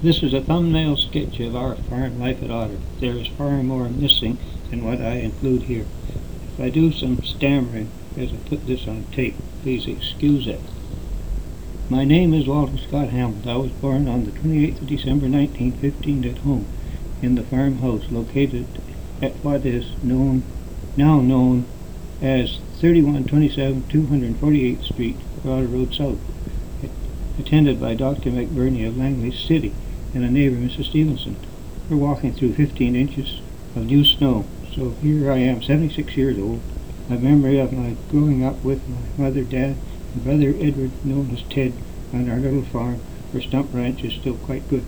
This is a thumbnail sketch of our farm life at Otter. There is far more missing than what I include here. If I do some stammering as I put this on tape, please excuse it. My name is Walter Scott Hamlet. I was born on the 28th of December 1915 at home in the farmhouse located at what is now known as 3127 248th Street, Otter Road South, attended by Dr. McBurney of Langley City and a neighbor, Mrs. Stevenson. We're walking through 15 inches of new snow. So here I am, 76 years old. My memory of my growing up with my mother, dad, and brother Edward, known as Ted, on our little farm where Stump Ranch is still quite good.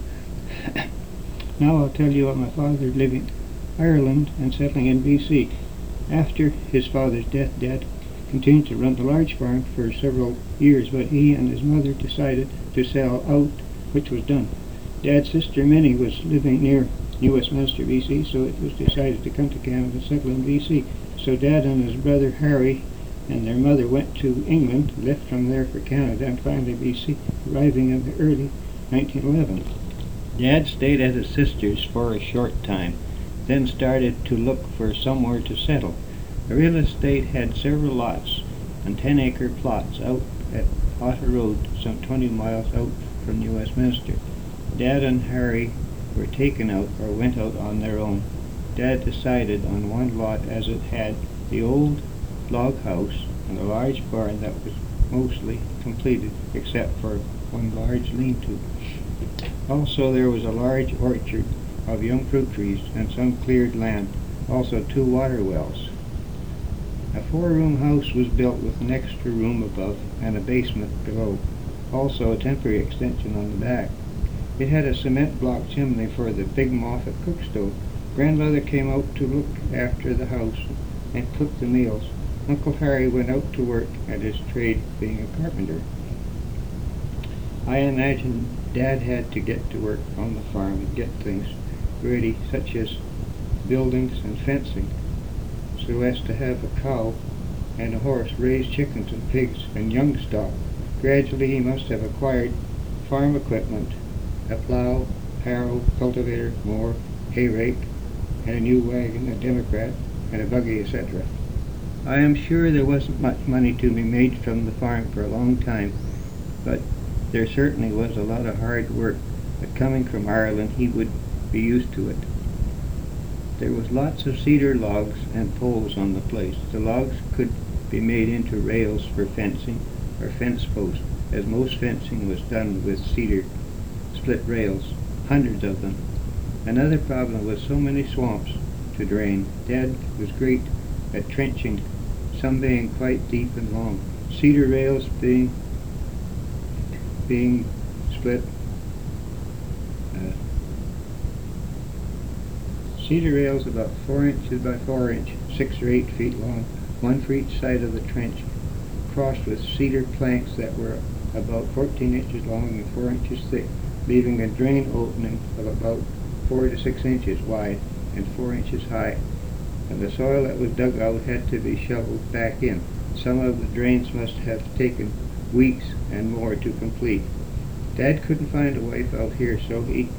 Now I'll tell you about my father living in Ireland and settling in BC. After his father's death, Dad continued to run the large farm for several years, but he and his mother decided to sell out, which was done. Dad's sister Minnie was living near New Westminster, BC, so it was decided to come to Canada and settle in BC. So Dad and his brother Harry and their mother went to England, left from there for Canada, and finally BC, arriving in the early 1911. Dad stayed at his sister's for a short time, then started to look for somewhere to settle. The real estate had several lots and 10-acre plots out at Otter Road, some 20 miles out from New Westminster. Dad and Harry were taken out or went out on their own. Dad decided on one lot as it had the old log house and a large barn that was mostly completed except for one large lean-to. Also there was a large orchard of young fruit trees and some cleared land, also 2 water wells. A 4-room house was built with an extra room above and a basement below, also a temporary extension on the back. It had a cement block chimney for the Big Moffat cook stove. Grandmother came out to look after the house and cook the meals. Uncle Harry went out to work at his trade, being a carpenter. I imagine Dad had to get to work on the farm and get things ready, such as buildings and fencing, so as to have a cow and a horse, raise chickens and pigs and young stock. Gradually he must have acquired farm equipment, a plow, harrow, cultivator, mower, hay rake, and a new wagon, a Democrat, and a buggy, etc. I am sure there wasn't much money to be made from the farm for a long time, but there certainly was a lot of hard work, but coming from Ireland he would be used to it. There was lots of cedar logs and poles on the place. The logs could be made into rails for fencing or fence posts, as most fencing was done with cedar split rails, hundreds of them. Another problem was so many swamps to drain. Dad was great at trenching, some being quite deep and long. Cedar rails being split. Cedar rails about 4 inches by 4 inches, 6 or 8 feet long, 1 for each side of the trench, crossed with cedar planks that were about 14 inches long and 4 inches thick, leaving a drain opening of about 4 to 6 inches wide and 4 inches high, and the soil that was dug out had to be shoveled back in. Some of the drains must have taken weeks and more to complete. Dad couldn't find a wife out here, so he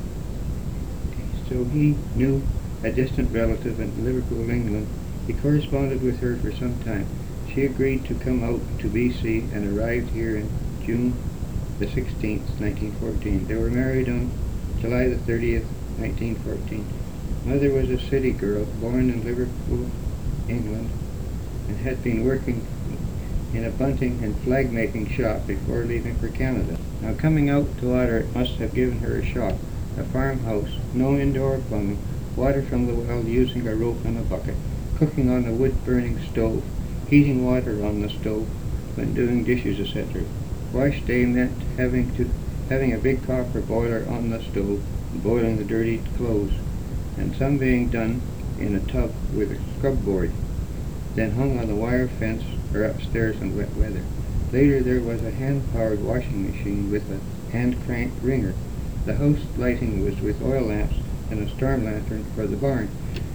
knew a distant relative in Liverpool, England. He corresponded with her for some time. She agreed to come out to BC and arrived here in June the 16th, 1914. They were married on July the 30th, 1914. Mother was a city girl, born in Liverpool, England, and had been working in a bunting and flag making shop before leaving for Canada. Now coming out to Otter, it must have given her a shock. A farmhouse, no indoor plumbing, water from the well using a rope and a bucket, cooking on a wood-burning stove, heating water on the stove when doing dishes, etc. Wash day meant having a big copper boiler on the stove, boiling the dirty clothes, and some being done in a tub with a scrub board, then hung on the wire fence or upstairs in wet weather. Later there was a hand-powered washing machine with a hand-crank wringer. The house lighting was with oil lamps and a storm lantern for the barn.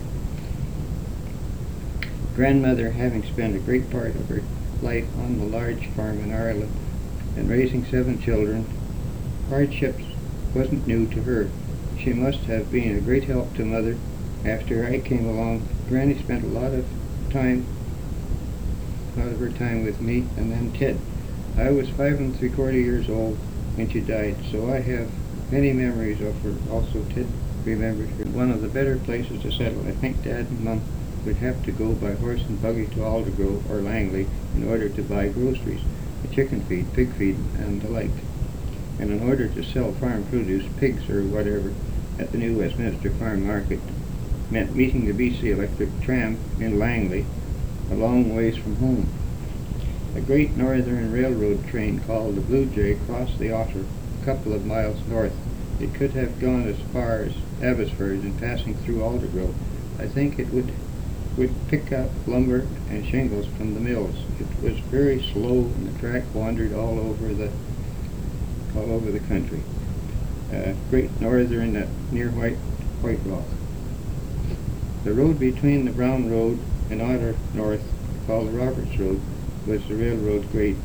Grandmother, having spent a great part of her life on the large farm in Ireland and raising 7 children, hardships wasn't new to her. She must have been a great help to Mother. After I came along, Granny spent a lot of her time with me, and then Ted. I was 5 3/4 years old when she died, so I have many memories of her. Also, Ted remembers her. One of the better places to settle. I think Dad and Mum would have to go by horse and buggy to Aldergrove or Langley in order to buy groceries, chicken feed, pig feed, and the like. And in order to sell farm produce, pigs or whatever, at the new Westminster Farm Market, meant meeting the BC Electric tram in Langley, a long ways from home. A Great Northern Railroad train called the Blue Jay crossed the Otter a couple of miles north. It could have gone as far as Abbotsford in passing through Aldergrove. I think it would pick up lumber and shingles from the mills. It was very slow, and the track wandered all over the country. Great Northern near White Rock. The road between the Brown Road and Otter North, called the Roberts Road, was the railroad grade.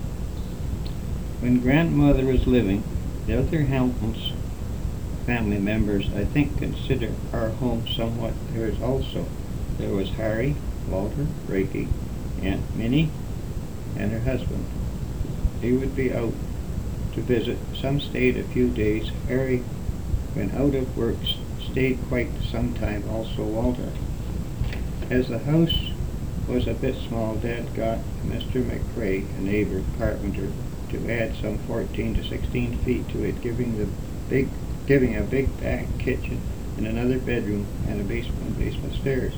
When Grandmother was living, the other Hamilton's family members, I think, consider our home somewhat theirs also. There was Harry, Walter, Reiki, Aunt Minnie, and her husband. He would be out to visit. Some stayed a few days. Harry, when out of work, stayed quite some time, also Walter. As the house was a bit small, Dad got Mr. McCrae, a neighbor carpenter, to add some 14 to 16 feet to it, giving a big back kitchen and another bedroom and a basement stairs.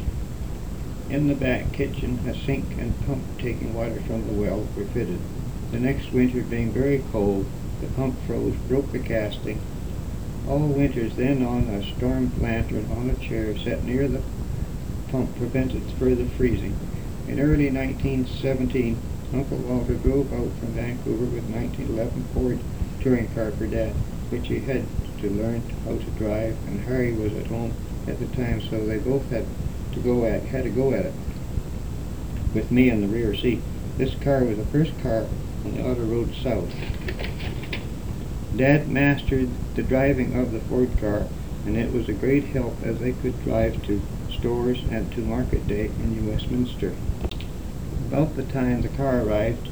In the back kitchen, a sink and pump taking water from the well were fitted. The next winter being very cold, the pump froze, broke the casting. All winters then on a storm lantern on a chair set near the pump prevented further freezing. In early 1917, Uncle Walter drove out from Vancouver with 1911 Ford touring car for Dad, which he had to learn how to drive, and Harry was at home at the time, so they both had to go at it, with me in the rear seat. This car was the first car on the Otter Road South. Dad mastered the driving of the Ford car, and it was a great help as they could drive to stores and to market day in New Westminster. About the time the car arrived,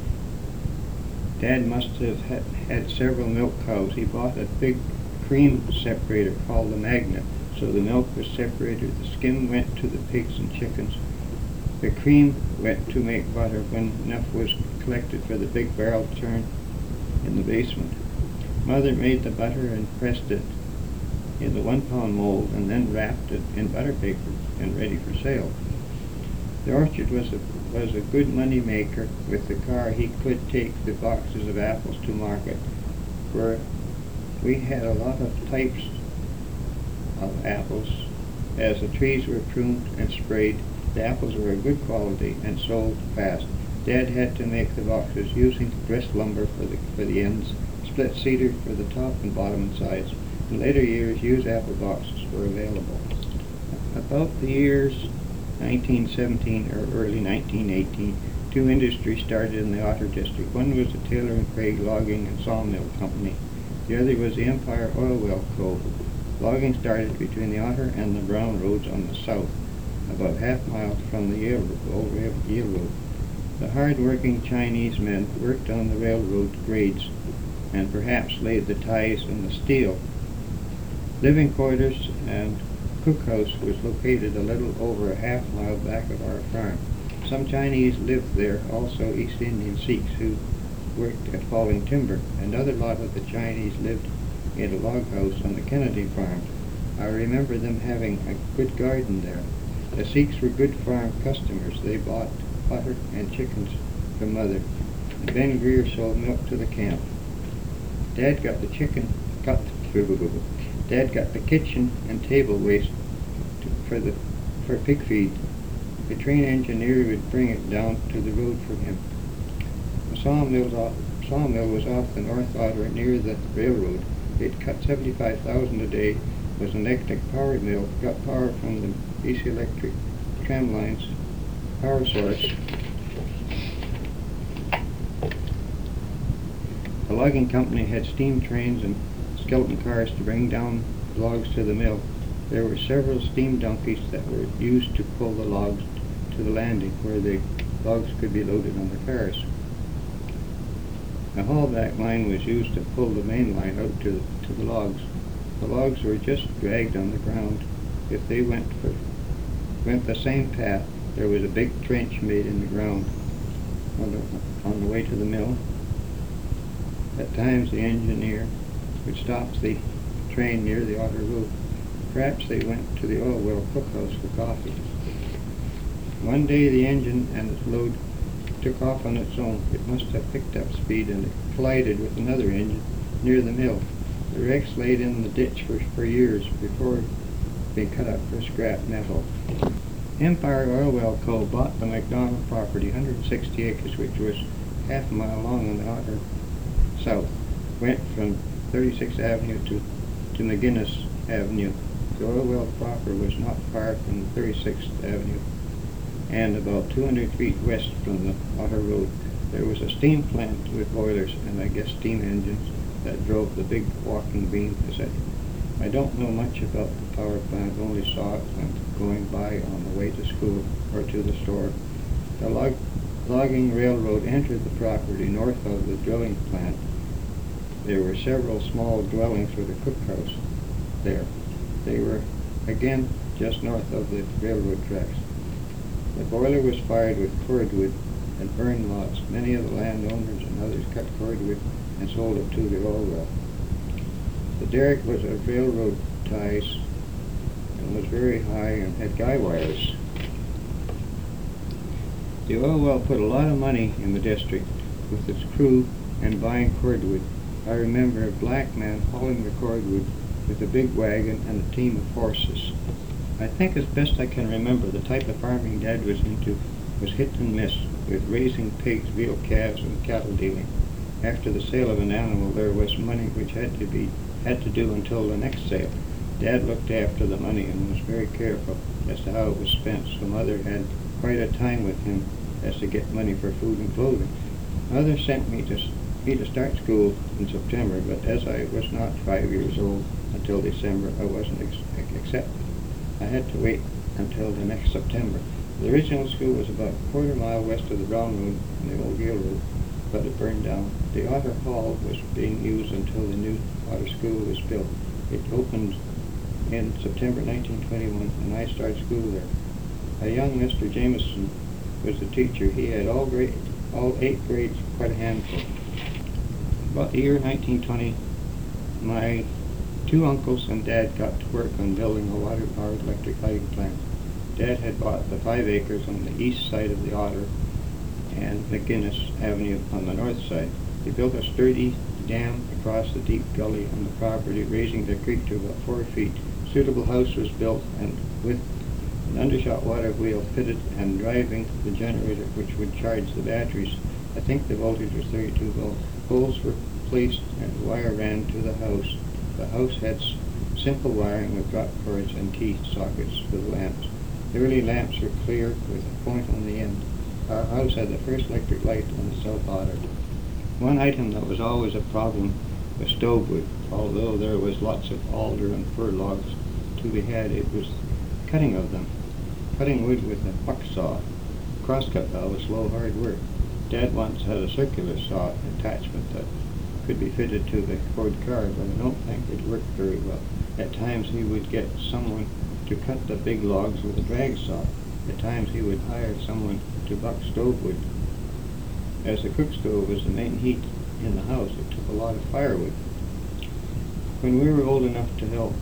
Dad must have had several milk cows. He bought a big cream separator called the Magnet, so the milk was separated. The skim went to the pigs and chickens. The cream went to make butter when enough was collected for the big barrel churn in the basement. Mother made the butter and pressed it in the 1-pound mold and then wrapped it in butter paper and ready for sale. The orchard was a good money maker. With the car he could take the boxes of apples to market, where we had a lot of types of apples. As the trees were pruned and sprayed, the apples were of good quality and sold fast. Dad had to make the boxes using dressed lumber for the ends, split cedar for the top and bottom and sides. In later years, used apple boxes were available. About the years 1917 or early 1918, two industries started in the Otter District. One was the Taylor and Craig Logging and Sawmill Company. The other was the Empire Oil Well Co. Logging started between the Otter and the Brown Roads on the south, about half-mile from the old Yale Road. The hard-working Chinese men worked on the railroad grades and perhaps laid the ties and the steel. Living quarters and cookhouse was located a little over a half-mile back of our farm. Some Chinese lived there, also East Indian Sikhs who worked at hauling timber. Another lot of the Chinese lived in a log house on the Kennedy farm. I remember them having a good garden there. The Sikhs were good farm customers. They bought butter and chickens from Mother. And Ben Greer sold milk to the camp. Dad got the kitchen and table waste for pig feed. The train engineer would bring it down to the road for him. The sawmill was off the North Otter near the railroad. It cut 75,000 a day. Was an electric power mill. Got power from the BC Electric tram lines power source. The logging company had steam trains and skeleton cars to bring down logs to the mill. There were several steam donkeys that were used to pull the logs to the landing where the logs could be loaded on the cars. A haulback line was used to pull the main line out to the logs. The logs were just dragged on the ground. If they went the same path, there was a big trench made in the ground on the way to the mill. At times the engineer would stop the train near the Otter Road. Perhaps they went to the oil well cookhouse for coffee. One day the engine and its load took off on its own. It must have picked up speed and it collided with another engine near the mill. The wrecks laid in the ditch for years before being cut up for scrap metal. Empire Oil Well Co. bought the McDonald property, 160 acres, which was half a mile long on the Otter south. Went from 36th Avenue to McGinnis Avenue. The oil well proper was not far from 36th Avenue and about 200 feet west from the Otter Road. There was a steam plant with boilers and I guess steam engines that drove the big walking beam cassette. I don't know much about the power plant, only saw it when going by on the way to school or to the store. The logging railroad entered the property north of the drilling plant. There were several small dwellings with a cookhouse there. They were again just north of the railroad tracks. The boiler was fired with cordwood and burned lots. Many of the landowners and others cut cordwood and sold it to the oil well. The derrick was of railroad ties and was very high and had guy wires. The oil well put a lot of money in the district with its crew and buying cordwood. I remember a black man hauling the cordwood with a big wagon and a team of horses. I think as best I can remember, the type of farming Dad was into was hit and miss, with raising pigs, veal calves, and cattle dealing. After the sale of an animal, there was money which had to do until the next sale. Dad looked after the money and was very careful as to how it was spent, so Mother had quite a time with him as to get money for food and clothing. Mother sent me to start school in September, but as I was not 5 years old until December, I wasn't accepted. I had to wait until the next September. The original school was about a quarter mile west of the Brown Road and the old Yale Road, but it burned down. The Otter Hall was being used until the new Otter School was built. It opened in September 1921, and I started school there. A young Mr. Jameson was the teacher. He had all 8 grades, quite a handful. About the year 1920, my 2 uncles and Dad got to work on building a water-powered electric lighting plant. Dad had bought the 5 acres on the east side of the Otter and McGinnis Avenue on the north side. He built a sturdy dam across the deep gully on the property, raising the creek to about 4 feet. A suitable house was built, and with an undershot water wheel fitted and driving the generator which would charge the batteries. I think the voltage was 32 volts. Poles were placed and wire ran to the house. The house had simple wiring with drop cords and key sockets for the lamps. The early lamps were clear with a point on the end. Our house had the first electric light on the South Otter. One item that was always a problem was stove wood. Although there was lots of alder and fir logs to be had, it was cutting of them. Cutting wood with a buck saw, crosscut valve, was slow, hard work. Dad once had a circular saw attachment that could be fitted to the Ford car, but I don't think it worked very well. At times he would get someone to cut the big logs with a drag saw. At times he would hire someone to buck stove wood. As the cook stove was the main heat in the house, it took a lot of firewood. When we were old enough to help,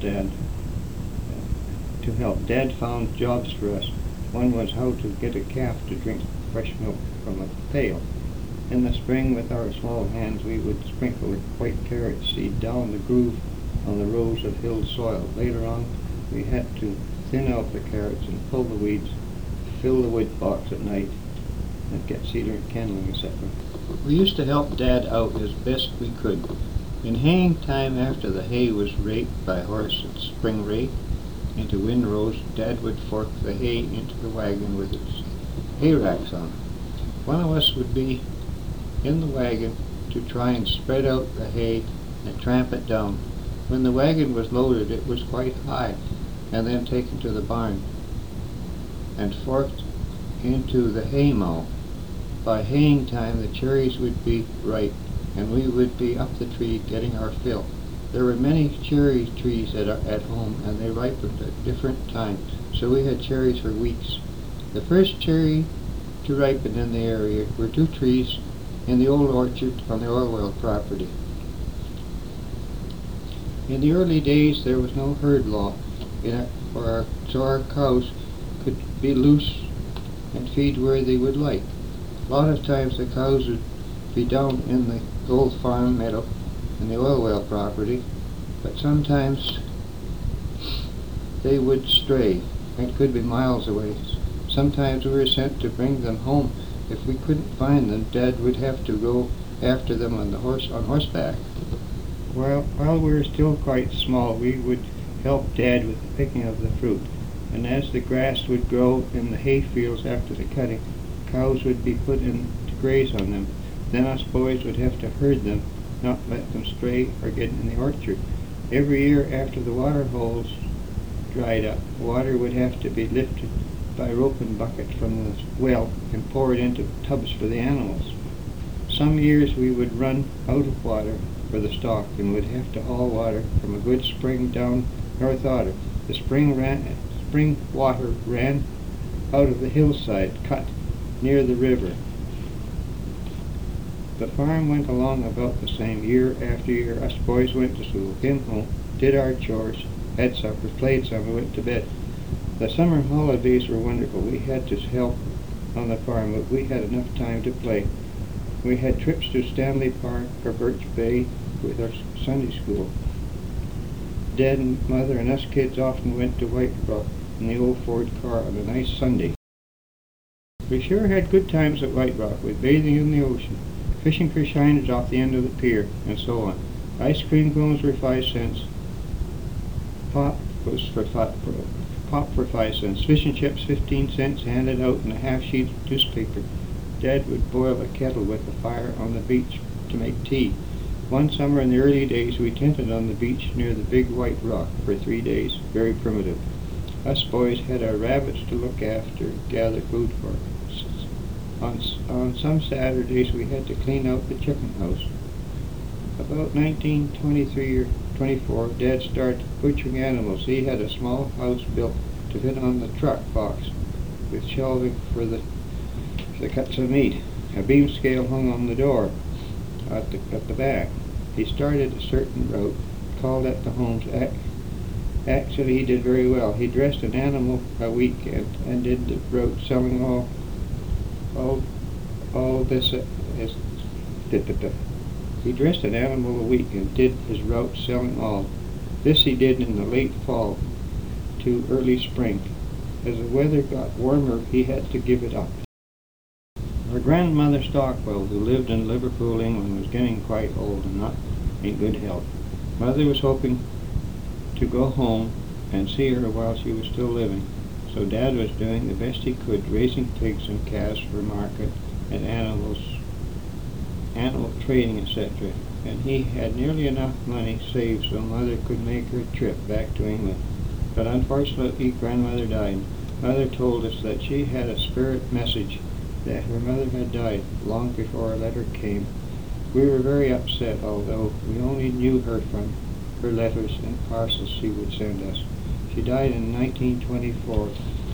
Dad found jobs for us. One was how to get a calf to drink fresh milk from a pail. In the spring, with our small hands, we would sprinkle white carrot seed down the groove on the rows of hilled soil. Later on, we had to thin out the carrots and pull the weeds, fill the wood box at night, and get cedar and kindling, etc. We used to help Dad out as best we could. In haying time, after the hay was raked by horse at spring rake into windrows, Dad would fork the hay into the wagon with its hay racks on. One of us would be in the wagon to try and spread out the hay and tramp it down. When the wagon was loaded, it was quite high, and then taken to the barn and forked into the haymow. By haying time, the cherries would be ripe, and we would be up the tree getting our fill. There were many cherry trees at home, and they ripened at different times, so we had cherries for weeks. The first cherry to ripen in the area were 2 trees in the old orchard on the oil well property. In the early days, there was no herd law, so our cows could be loose and feed where they would like. A lot of times the cows would be down in the Gold Farm meadow in the oil well property, but sometimes they would stray and could be miles away. Sometimes we were sent to bring them home. If we couldn't find them, Dad would have to go after them on horseback. While we were still quite small, we would help Dad with the picking of the fruit, and as the grass would grow in the hay fields after the cutting, cows would be put in to graze on them. Then us boys would have to herd them, not let them stray or get in the orchard. Every year after the water holes dried up, water would have to be lifted by rope and bucket from the well and poured into tubs for the animals. Some years we would run out of water for the stock and would have to haul water from a good spring down North Otter. The spring water ran out of the hillside cut near the river. The farm went along about the same year after year. Us boys went to school, came home, did our chores, had supper, played some, and went to bed. The summer holidays were wonderful. We had to help on the farm, but we had enough time to play. We had trips to Stanley Park or Birch Bay with our Sunday school. Dad and Mother and us kids often went to White Rock in the old Ford car on a nice Sunday. We sure had good times at White Rock, with bathing in the ocean, fishing for shiners off the end of the pier, and so on. Ice cream cones were 5 cents. Pop for 5 cents. Fish and chips 15 cents, handed out in a half-sheet of newspaper. Dad would boil a kettle with a fire on the beach to make tea. One summer in the early days, we tented on the beach near the big White Rock for 3 days, very primitive. Us boys had our rabbits to look after, gather food for. On some Saturdays, we had to clean out the chicken house. About 1923 or 24, Dad started butchering animals. He had a small house built to fit on the truck box with shelving for the cuts of meat. A beam scale hung on the door at the back. He started a certain route, called at the homes. Actually, he did very well. He dressed an animal a week and did the route, selling all this. He dressed an animal a week and did his route, selling all. This he did in the late fall to early spring. As the weather got warmer, he had to give it up. Our grandmother Stockwell, who lived in Liverpool, England, was getting quite old and not in good health. Mother was hoping to go home and see her while she was still living, so Dad was doing the best he could, raising pigs and calves for market and animal trading, etc. And he had nearly enough money saved so Mother could make her trip back to England. But unfortunately, Grandmother died. Mother told us that she had a spirit message that her mother had died long before a letter came. We were very upset, although we only knew her from her letters and parcels she would send us. She died in 1924.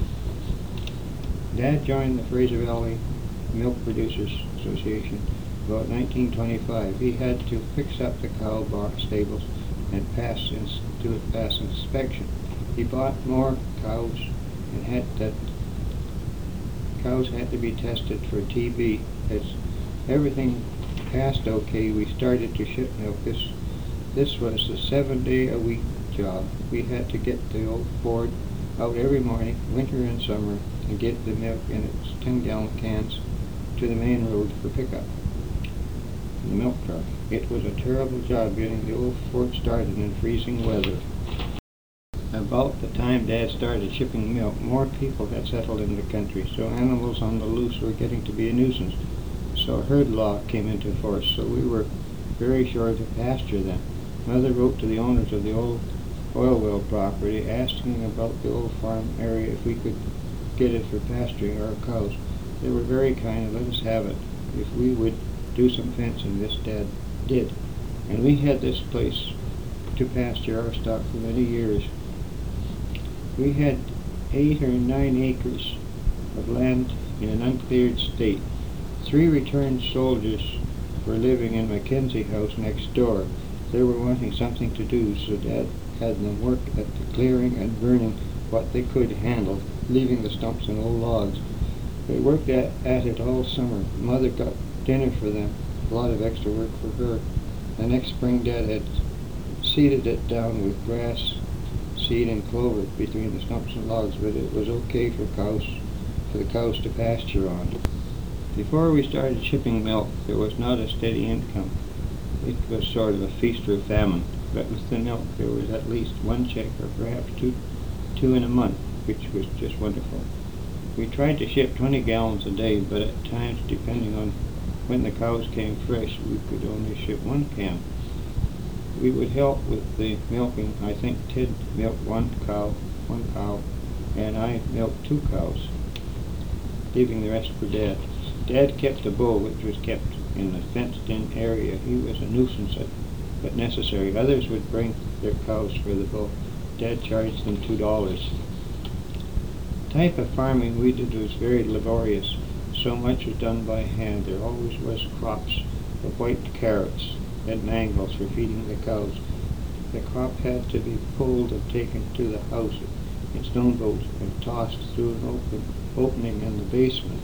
Dad joined the Fraser Valley Milk Producers Association about 1925. He had to fix up the cow barn stables and pass inspection. He bought more cows and cows had to be tested for TB. As everything passed okay, we started to ship milk. This was a 7-day-a-week job. We had to get the old Ford out every morning, winter and summer, and get the milk in its 10-gallon cans to the main road for pickup. The milk truck. It was a terrible job getting the old Ford started in freezing weather. About the time Dad started shipping milk, more people had settled in the country, so animals on the loose were getting to be a nuisance. So herd law came into force, so we were very short of pasture then. Mother wrote to the owners of the old oil well property asking about the old farm area if we could get it for pasturing our cows. They were very kind and let us have it if we would do some fencing. This Dad did. And we had this place to pasture our stock for many years. We had 8 or 9 acres of land in an uncleared state. 3 returned soldiers were living in Mackenzie House next door. They were wanting something to do, so Dad had them work at the clearing and burning what they could handle, leaving the stumps and old logs. They worked at it all summer. Mother got dinner for them, a lot of extra work for her. The next spring Dad had seeded it down with grass, seed and clover between the stumps and logs, but it was okay for the cows to pasture on. Before we started shipping milk, there was not a steady income. It was sort of a feast or famine, but with the milk there was at least 1 check or perhaps two in a month, which was just wonderful. We tried to ship 20 gallons a day, but at times, depending on when the cows came fresh, we could only ship 1 can. We would help with the milking. I think Ted milked one cow, and I milked 2 cows, leaving the rest for Dad. Dad kept a bull which was kept in a fenced-in area. He was a nuisance, but necessary. Others would bring their cows for the bull. Dad charged them $2. The type of farming we did was very laborious. So much was done by hand. There always was crops of white carrots and mangels for feeding the cows. The crop had to be pulled and taken to the house in stone boats and tossed through an opening in the basement.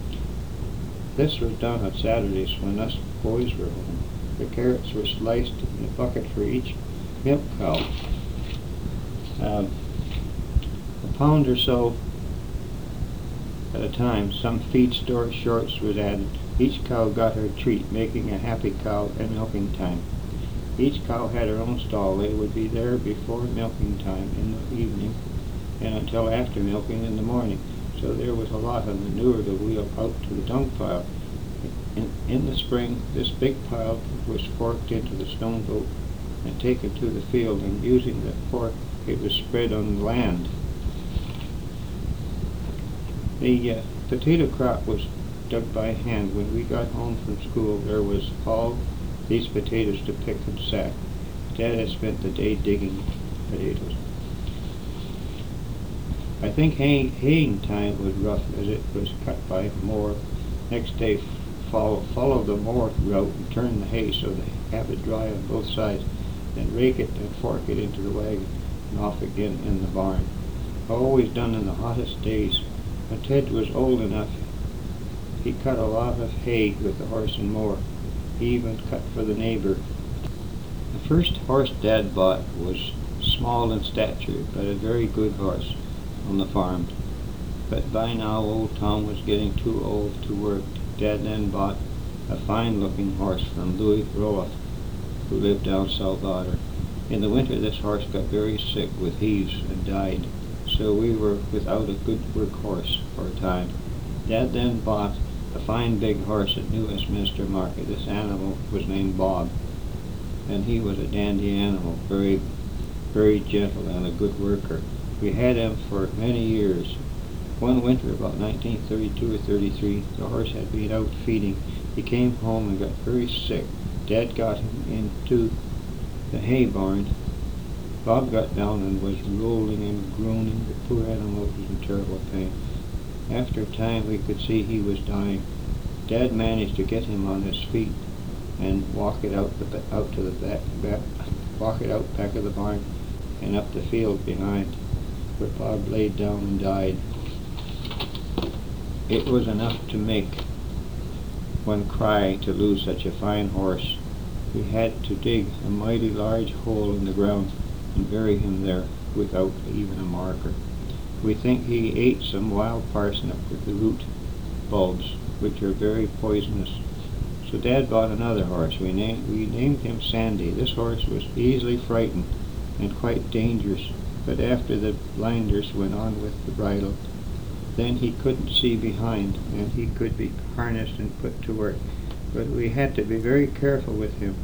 This was done on Saturdays when us boys were home. The carrots were sliced in a bucket for each milk cow. A pound or so at a time. Some feed store shorts was added. Each cow got her treat, making a happy cow at milking time. Each cow had her own stall. They would be there before milking time in the evening and until after milking in the morning. So there was a lot of manure to wheel out to the dung pile. In the spring, this big pile was forked into the stone boat and taken to the field, and using the fork, it was spread on the land. The potato crop was dug by hand. When we got home from school, there was all these potatoes to pick and sack. Dad had spent the day digging potatoes. I think haying time was rough, as it was cut by a mower. Next day, follow the mower route and turn the hay so they have it dry on both sides. Then rake it and fork it into the wagon and off again in the barn. Always done in the hottest days. When Ted was old enough, he cut a lot of hay with the horse and mower. He even cut for the neighbor. The first horse Dad bought was small in stature, but a very good horse on the farm. But by now old Tom was getting too old to work. Dad then bought a fine-looking horse from Louis Roloff, who lived down South Otter. In the winter this horse got very sick with heaves and died, so we were without a good workhorse for a time. Dad then bought a fine big horse at New Westminster Market. This animal was named Bob, and he was a dandy animal, very, very gentle and a good worker. We had him for many years. One winter, about 1932 or 33, the horse had been out feeding. He came home and got very sick. Dad got him into the hay barn. Bob got down and was rolling and groaning. The poor animal was in terrible pain. After a time, we could see he was dying. Dad managed to get him on his feet and walk it out to the back of the barn and up the field behind, where Bob laid down and died. It was enough to make one cry to lose such a fine horse. We had to dig a mighty large hole in the ground and bury him there without even a marker. We think he ate some wild parsnip with the root bulbs, which are very poisonous. So Dad bought another horse. We named him Sandy. This horse was easily frightened and quite dangerous, but after the blinders went on with the bridle, then he couldn't see behind, and he could be harnessed and put to work. But we had to be very careful with him.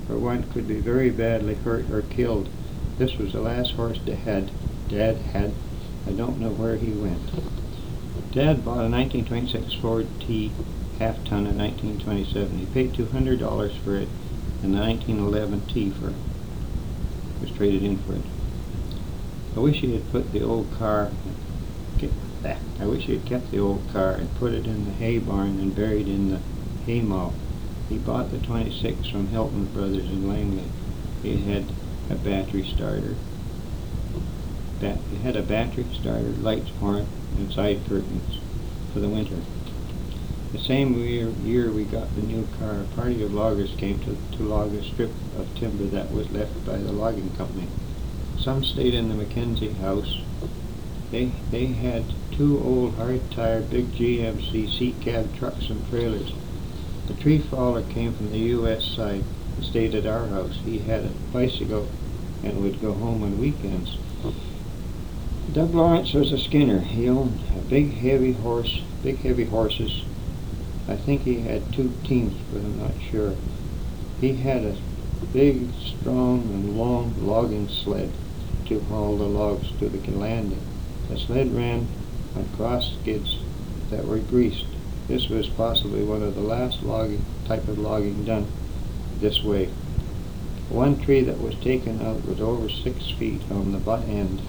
or one could be very badly hurt or killed. This was the last horse Dad had. I don't know where he went. Dad bought a 1926 Ford T half-ton in 1927. He paid $200 for it, and the 1911 T was traded in for it. I wish he had put the old car. I wish he had kept the old car and put it in the hay barn and buried in the hay mow. He bought the 26 from Hilton Brothers in Langley. It had a battery starter. It had a battery starter, lights, horn, and side curtains for the winter. The same year we got the new car, a party of loggers came to log a strip of timber that was left by the logging company. Some stayed in the Mackenzie house. They had two old hard-tire big GMC seat cab trucks and trailers. The tree faller came from the U.S. side and stayed at our house. He had a bicycle and would go home on weekends. Doug Lawrence was a skinner. He owned a big heavy horses. I think he had 2 teams, but I'm not sure. He had a big, strong, and long logging sled to haul the logs to the landing. The sled ran on cross skids that were greased. This was possibly one of the last type of logging done this way. One tree that was taken out was over 6 feet on the butt end.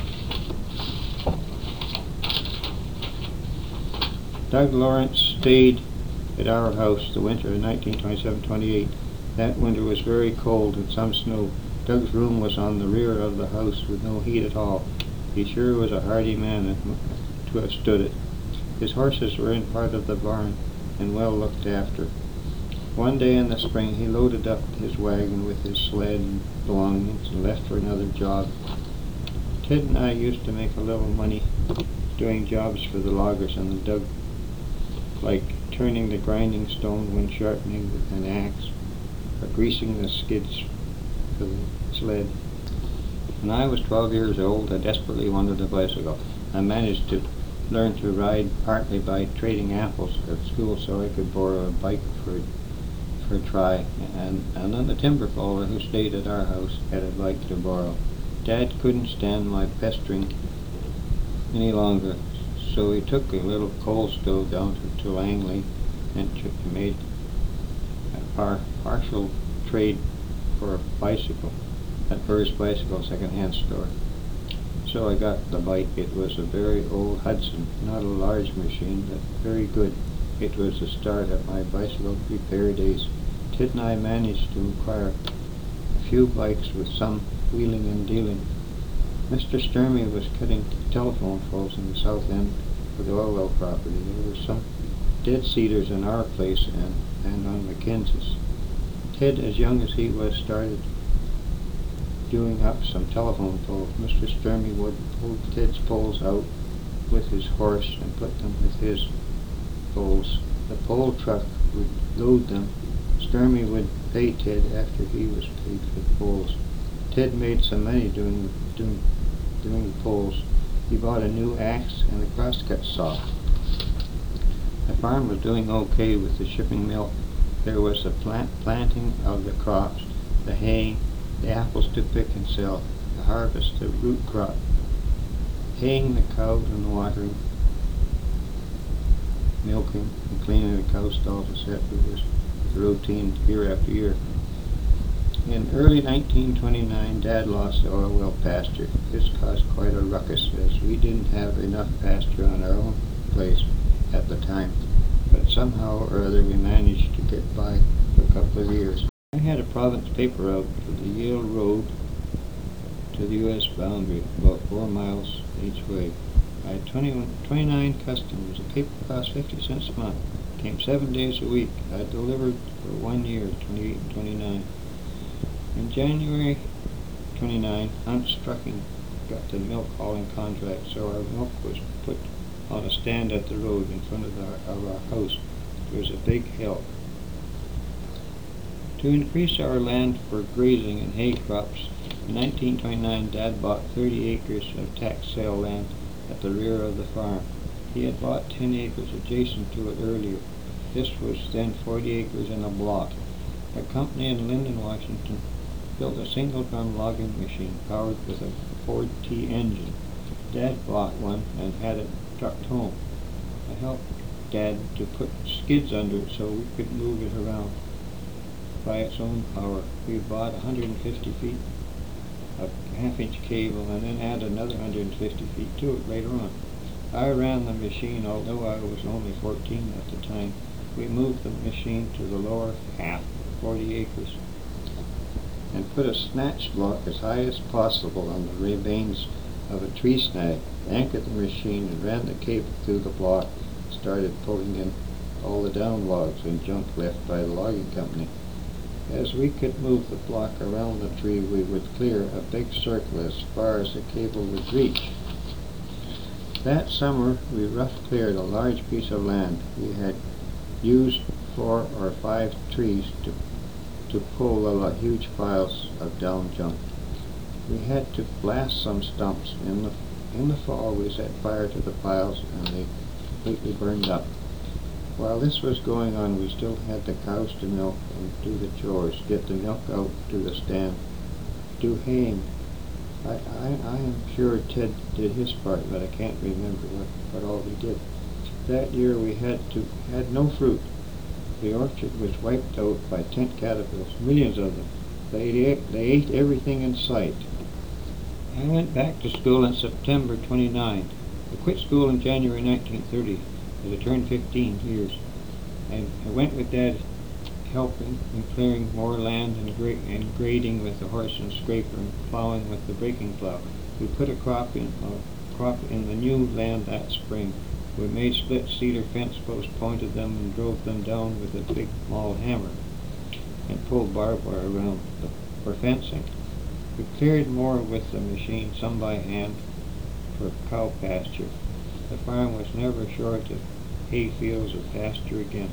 Doug Lawrence stayed at our house the winter of 1927-28. That winter was very cold and some snow. Doug's room was on the rear of the house with no heat at all. He sure was a hardy man to have stood it. His horses were in part of the barn and well looked after. One day in the spring he loaded up his wagon with his sled and belongings and left for another job. Ted and I used to make a little money doing jobs for the loggers on the Doug, like turning the grinding stone when sharpening with an axe, or greasing the skids for the sled. When I was 12 years old, I desperately wanted a bicycle. I managed to learn to ride partly by trading apples at school so I could borrow a bike for a try, and then the timber faller who stayed at our house had a bike to borrow. Dad couldn't stand my pestering any longer, so he took a little coal stove down to Langley and made a partial trade for a bicycle at Burr's Bicycle second-hand store. So I got the bike. It was a very old Hudson, not a large machine, but very good. It was the start of my bicycle repair days. Ted and I managed to acquire a few bikes with some wheeling and dealing. Mr. Sturmey was cutting telephone poles in the south end for the oil well property. There were some dead cedars in our place and on Mackenzie's. Ted, as young as he was, started doing up some telephone poles. Mr. Sturmey would pull Ted's poles out with his horse and put them with his poles. The pole truck would load them. Sturmey would pay Ted after he was paid for the poles. Ted made some money doing the poles. He bought a new axe and a crosscut saw. The farm was doing okay with the shipping milk. There was the planting of the crops, the haying, the apples to pick and sell, the harvest, the root crop, haying the cows and watering, milking, and cleaning the cow stalls, etc. was the routine year after year. In early 1929, Dad lost the oil well pasture. This caused quite a ruckus, as we didn't have enough pasture on our own place at the time. But somehow or other we managed to get by for a couple of years. I had a province paper out for the Yale Road to the U.S. boundary, about 4 miles each way. I had 29 customers. The paper cost 50 cents a month. Came 7 days a week. I delivered for 1 year, 28 and 29. In January 29, Hunt's Trucking got the milk hauling contract, so our milk was put on a stand at the road in front of our house. It was a big help. To increase our land for grazing and hay crops, in 1929 Dad bought 30 acres of tax sale land at the rear of the farm. He had bought 10 acres adjacent to it earlier. This was then 40 acres in a block. A company in Linden, Washington built a single drum logging machine powered with a Ford T engine. Dad bought one and had it trucked home. I helped Dad to put skids under it so we could move it around by its own power. We bought 150 feet of half-inch cable and then added another 150 feet to it later on. I ran the machine, although I was only 14 at the time. We moved the machine to the lower half, 40 acres, and put a snatch block as high as possible on the remains of a tree snag, anchored the machine and ran the cable through the block, started pulling in all the down logs and junk left by the logging company. As we could move the block around the tree, we would clear a big circle as far as the cable would reach. That summer, we rough cleared a large piece of land. We had used 4 or 5 trees to pull a huge piles of down junk. We had to blast some stumps. In the fall, we set fire to the piles and they completely burned up. While this was going on, we still had the cows to milk and do the chores, get the milk out to the stand, do haying. I am sure Ted did his part, but I can't remember what all he did. That year we had no fruit. The orchard was wiped out by tent caterpillars, millions of them. They ate everything in sight. I went back to school on September 29. I quit school in January 1930 as I turned 15 years. I went with Dad, helping in clearing more land and grading with the horse and scraper and plowing with the breaking plow. We put a crop in the new land that spring. We made split cedar fence posts, pointed them and drove them down with a big maul hammer and pulled barbed wire around for fencing. We cleared more with the machine, some by hand, for cow pasture. The farm was never short of hay fields or pasture again.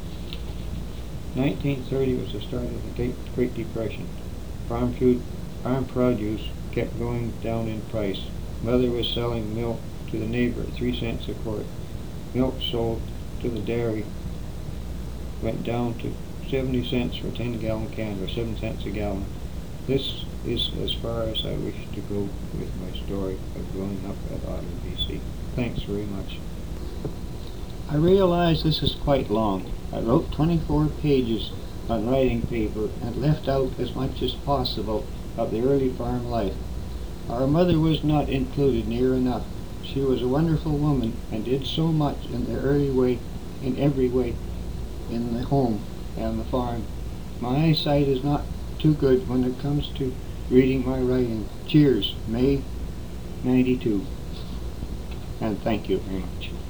1930 was the start of the Great Depression. Farm produce kept going down in price. Mother was selling milk to the neighbor at 3 cents a quart. Milk sold to the dairy went down to 70 cents for a 10-gallon can, or 7 cents a gallon. This is as far as I wish to go with my story of growing up at Otter, BC. Thanks very much. I realize this is quite long. I wrote 24 pages on writing paper and left out as much as possible of the early farm life. Our mother was not included near enough. She was a wonderful woman and did so much in every way in the home and the farm. My eyesight is not too good when it comes to reading my writing. Cheers, May 92. And thank you very much.